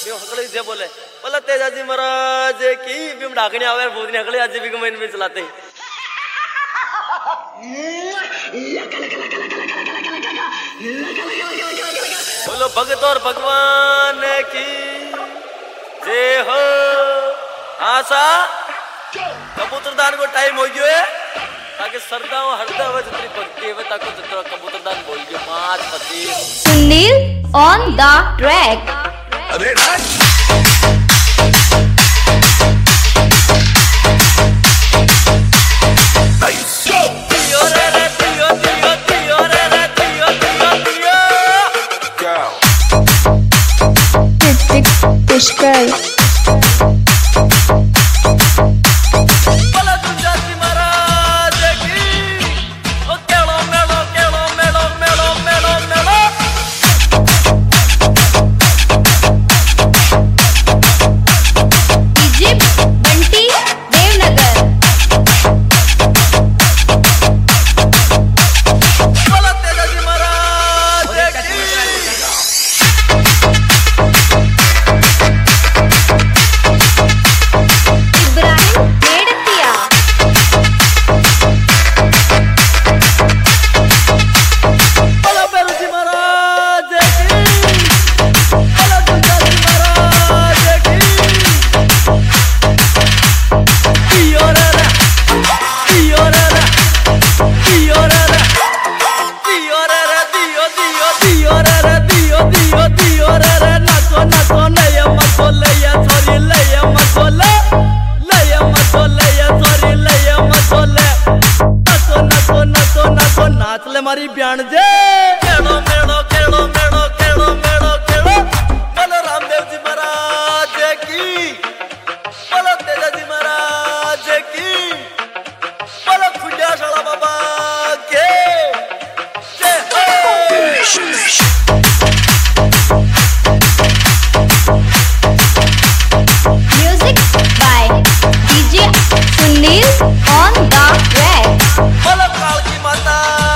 मी हकले जे बोले बोला तेजाजी महाराज की बिम ढाकने आवे भूतनी हकले आज भी महीने में चलाते बोलो भगत और भगवान की जय हो। आशा कबूतरदान को टाइम हो गयो है ताकि सरदा हरदा हुए जितनी भक्ति है ताकि जितना कबूतरदान बोल गयो 5-25 सुनील ऑन द ट्रैक। अरे पुष्कर मारी ब्यान जे केड़ो मेड़ो केड़ो मेड़ो केड़ो मेड़ो केड़ो बोलो रामदेव जी महाराज की बोलो तेजा जी महाराज की बोलो खुडिया शाला बाबा के जय हो। Music by DJ Sunil on the track. बोलो काल की माता